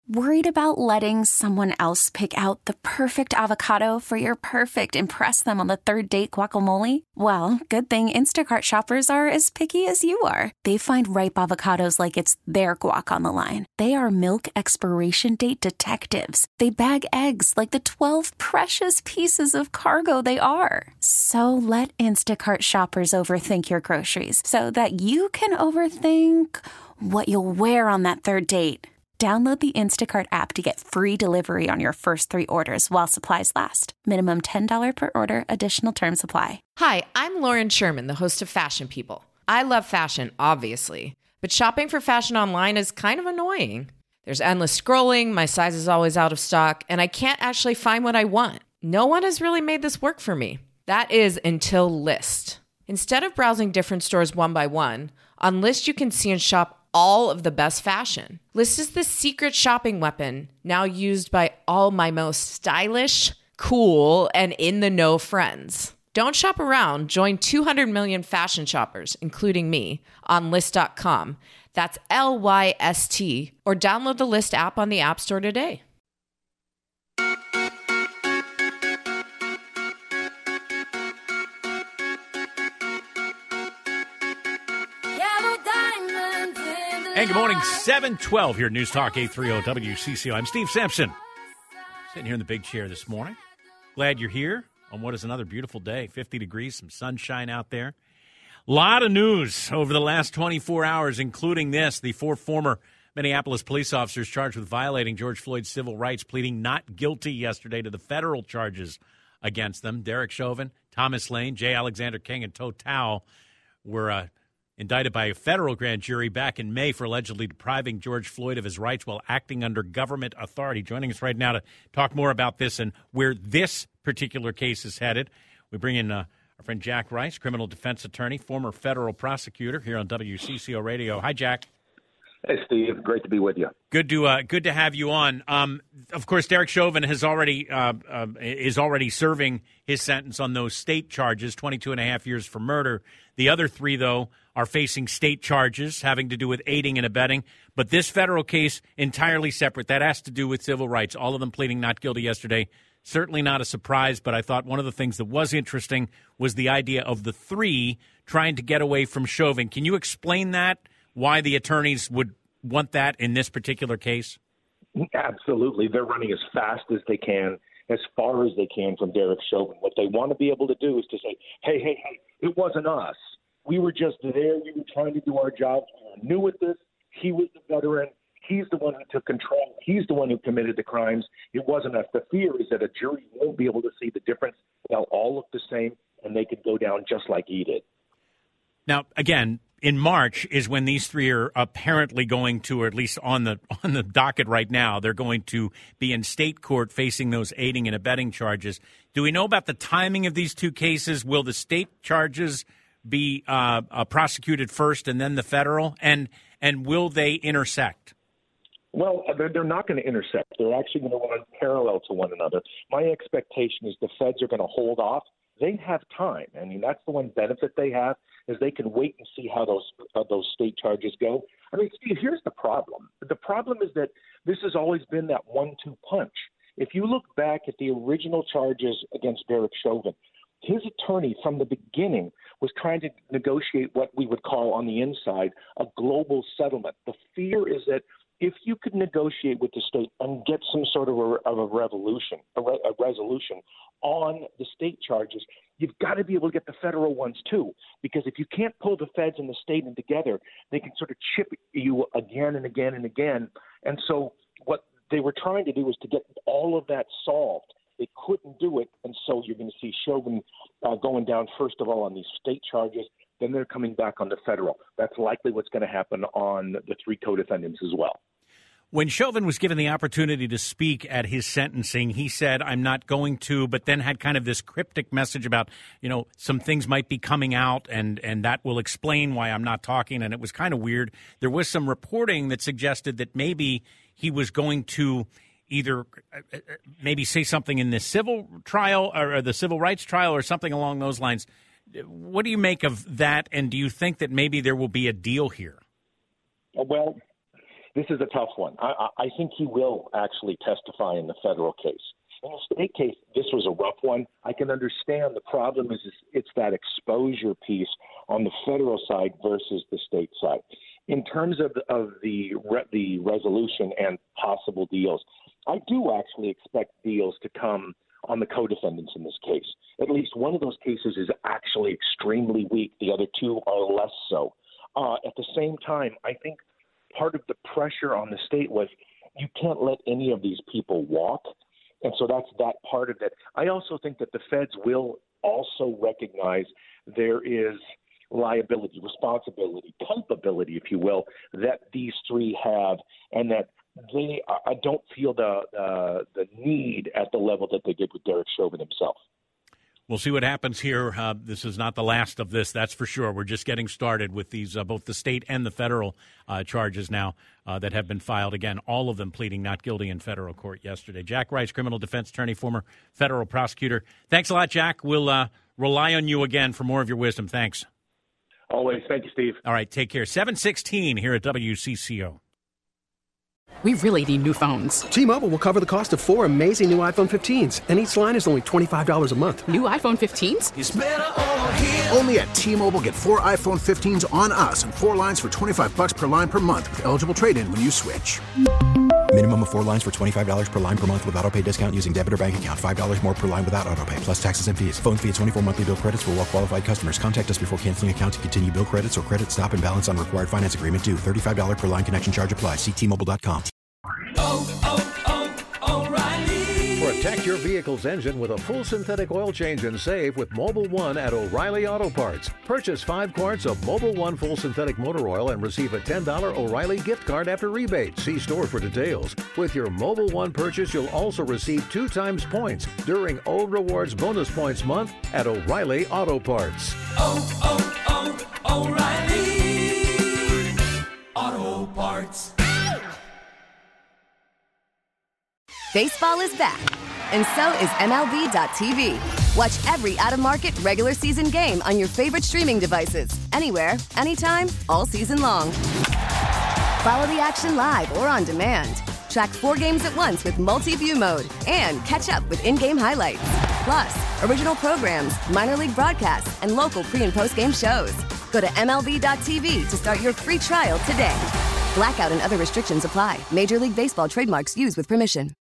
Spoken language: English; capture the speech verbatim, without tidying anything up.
Worried about letting someone else pick out the perfect avocado for your perfect impress them on the third date guacamole? Well, good thing Instacart shoppers are as picky as you are. They find ripe avocados like it's their guac on the line. They are milk expiration date detectives. They bag eggs like the twelve precious pieces of cargo they are. So let Instacart shoppers overthink your groceries so that you can overthink what you'll wear on that third date. Download the Instacart app to get free delivery on your first three orders while supplies last. Minimum ten dollars per order. Additional terms apply. Hi, I'm Lauren Sherman, the host of Fashion People. I love fashion, obviously, but shopping for fashion online is kind of annoying. There's endless scrolling, my size is always out of stock, and I can't actually find what I want. No one has really made this work for me. That is until Lyst. Instead of browsing different stores one by one, on Lyst you can see and shop all of the best fashion. Lyst is the secret shopping weapon now used by all my most stylish, cool, and in-the-know friends. Don't shop around. Join two hundred million fashion shoppers, including me, on Lyst dot com. That's L Y S T. Or download the Lyst app on the App Store today. Hey, good morning, seven twelve here, News Talk eight thirty W C C O. I'm Steve Sampson, sitting here in the big chair this morning. Glad you're here on what is another beautiful day, fifty degrees, some sunshine out there. A lot of news over the last twenty-four hours, including this. The four former Minneapolis police officers charged with violating George Floyd's civil rights, pleading not guilty yesterday to the federal charges against them. Derek Chauvin, Thomas Lane, J. Alexander King, and Toe Tao were uh, indicted by a federal grand jury back in May for allegedly depriving George Floyd of his rights while acting under government authority. Joining us right now to talk more about this and where this particular case is headed, we bring in uh, our friend Jack Rice, criminal defense attorney, former federal prosecutor here on W C C O Radio. Hi, Jack. Hey, Steve. Great to be with you. Good to uh, good to have you on. Um, of course, Derek Chauvin has already uh, uh, is already serving his sentence on those state charges, twenty-two and a half years for murder. The other three, though, are facing state charges having to do with aiding and abetting. But this federal case, entirely separate. That has to do with civil rights. All of them pleading not guilty yesterday. Certainly not a surprise, but I thought one of the things that was interesting was the idea of the three trying to get away from Chauvin. Can you explain that, why the attorneys would want that in this particular case? Absolutely. They're running as fast as they can, as far as they can from Derek Chauvin. What they want to be able to do is to say, hey, hey, hey, it wasn't us. We were just there. We were trying to do our jobs. We were new at this. He was the veteran. He's the one who took control. He's the one who committed the crimes. It wasn't us. The fear is that a jury won't be able to see the difference. They'll all look the same, and they could go down just like he did. Now, again, in March is when these three are apparently going to, or at least on the on the docket right now, they're going to be in state court facing those aiding and abetting charges. Do we know about the timing of these two cases? Will the state charges be uh, uh, prosecuted first and then the federal? And and will they intersect? Well, they're, they're not going to intersect. They're actually going to run parallel to one another. My expectation is the feds are going to hold off. They have time. I mean, that's the one benefit they have is they can wait and see how those uh, those state charges go. I mean, Steve, here's the problem. The problem is that this has always been that one two punch. If you look back at the original charges against Derek Chauvin, his attorney from the beginning was trying to negotiate what we would call on the inside a global settlement. The fear is that if you could negotiate with the state and get some sort of a, of a revolution, a, re, a resolution on the state charges, you've got to be able to get the federal ones too. Because if you can't pull the feds and the state in together, they can sort of chip you again and again and again. And so what they were trying to do was to get all of that solved. They couldn't do it, and so you're going to see Chauvin uh, going down first of all on these state charges. Then they're coming back on the federal. That's likely what's going to happen on the three co-defendants as well. When Chauvin was given the opportunity to speak at his sentencing, he said, I'm not going to, but then had kind of this cryptic message about, you know, some things might be coming out and, and that will explain why I'm not talking. And it was kind of weird. There was some reporting that suggested that maybe he was going to either uh, maybe say something in the civil trial or the civil rights trial or something along those lines. What do you make of that? And do you think that maybe there will be a deal here? Well, This is a tough one. I, I think he will actually testify in the federal case. In the state case, this was a rough one. I can understand the problem is, is it's that exposure piece on the federal side versus the state side. In terms of, of the re, the resolution and possible deals, I do actually expect deals to come on the co-defendants in this case. At least one of those cases is actually extremely weak. The other two are less so. Uh, at the same time, I think part of the pressure on the state was you can't let any of these people walk. And so that's that part of it. I also think that the feds will also recognize there is liability, responsibility, culpability, if you will, that these three have, and that they I don't feel the, the the need at the level that they did with Derek Chauvin himself. We'll see what happens here. Uh, this is not the last of this, that's for sure. We're just getting started with these, uh, both the state and the federal uh, charges now uh, that have been filed. Again, all of them pleading not guilty in federal court yesterday. Jack Rice, criminal defense attorney, former federal prosecutor. Thanks a lot, Jack. We'll uh, rely on you again for more of your wisdom. Thanks. Always. Thank you, Steve. All right, take care. seven sixteen here at W C C O. We really need new phones. T-Mobile will cover the cost of four amazing new iPhone fifteens, and each line is only twenty-five dollars a month. New iPhone fifteens? It's better over here. Only at T-Mobile, get four iPhone fifteens on us and four lines for twenty-five bucks per line per month with eligible trade-in when you switch. Minimum of four lines for twenty-five dollars per line per month with autopay discount using debit or bank account. five dollars more per line without autopay, plus taxes and fees. Phone fee at twenty-four monthly bill credits for well-qualified customers. Contact us before canceling account to continue bill credits or credit stop and balance on required finance agreement due. thirty-five dollars per line connection charge applies. See T Mobile dot com. Oh, oh, oh, O'Reilly. Protect your vehicle's engine with a full synthetic oil change and save with Mobil one at O'Reilly Auto Parts. Purchase five quarts of Mobil one full synthetic motor oil and receive a ten dollars O'Reilly gift card after rebate. See store for details. With your Mobil one purchase, you'll also receive two times points during Old Rewards Bonus Points Month at O'Reilly Auto Parts. Oh, oh, oh, O'Reilly Auto Parts. Baseball is back, and so is M L B dot T V. Watch every out-of-market regular season game on your favorite streaming devices, anywhere, anytime, all season long. Follow the action live or on demand. Track four games at once with multi-view mode and catch up with in-game highlights. Plus, original programs, minor league broadcasts, and local pre- and post-game shows. Go to M L B dot T V to start your free trial today. Blackout and other restrictions apply. Major League Baseball trademarks used with permission.